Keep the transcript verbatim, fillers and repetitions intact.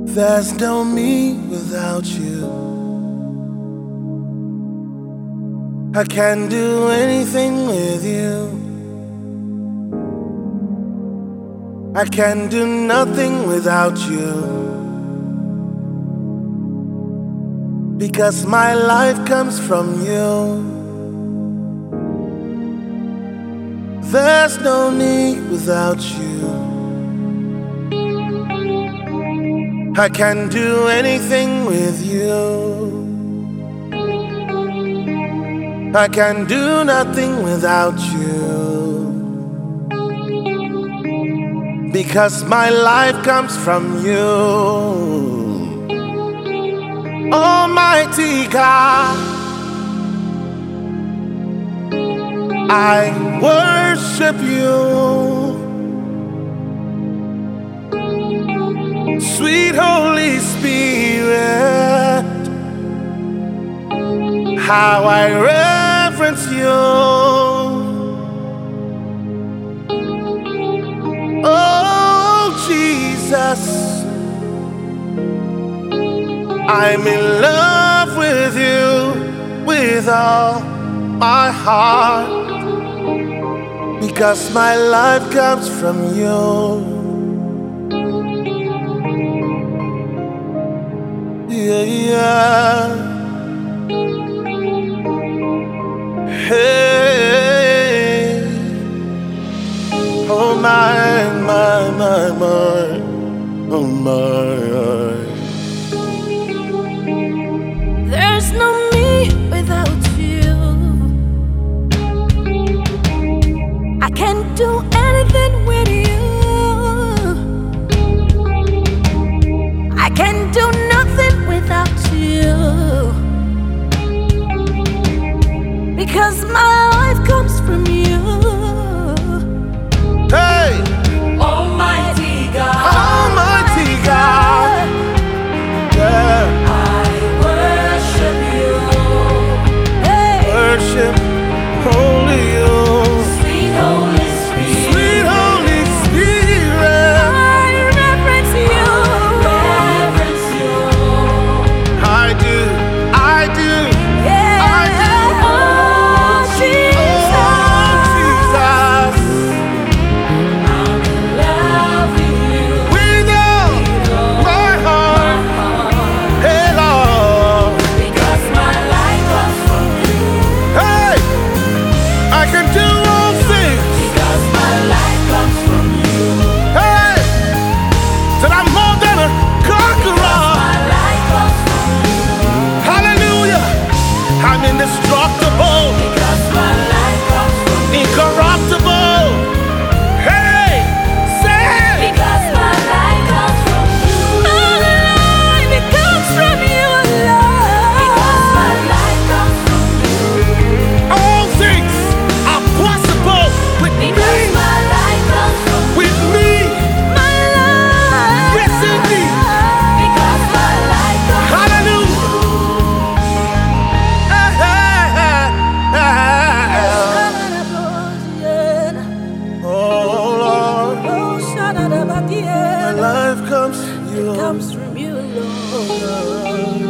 There's no me without you. I can't do anything with you. I can do nothing without you, because my life comes from you. There's no me without you. I can do anything with you. I can do nothing without you, because my life comes from you. Almighty God, I worship you. Sweet Holy Spirit, how I reverence you. Oh Jesus, I'm in love with you with all my heart, because my life comes from you. Yeah, yeah. Hey, oh my, my, my, my, oh my. There's no me without you. I can't do anything with you. I can't do nothing without you, because my life comes from you. Hey, Almighty God, Almighty God, yeah. I worship you. Hey, Worship holy you. sweet Holy Spirit, Sweet Holy Spirit, I reverence you. Reverence you. I do, I do, Yeah. I do. Oh, Jesus. Oh, Jesus, I'm in love with you. with all my heart, hey Lord. Because my life comes from you. Hey, I can do all things. Because my life comes from you. Hey, that I'm more than a conqueror. My life comes from you. Hallelujah, I'm indestructible, Because my life comes from you. incorruptible. Hey, say it. Because my life comes from you. My life, it comes from you, Lord. Because my life comes from you. All things are possible with me, Because my life comes from you. with me. My life. Yes, indeed. Because my life comes from Hallelujah. Hey, hey, hey, hey. you. Oh Lord, Oh, my life comes from you. comes from you, Lord.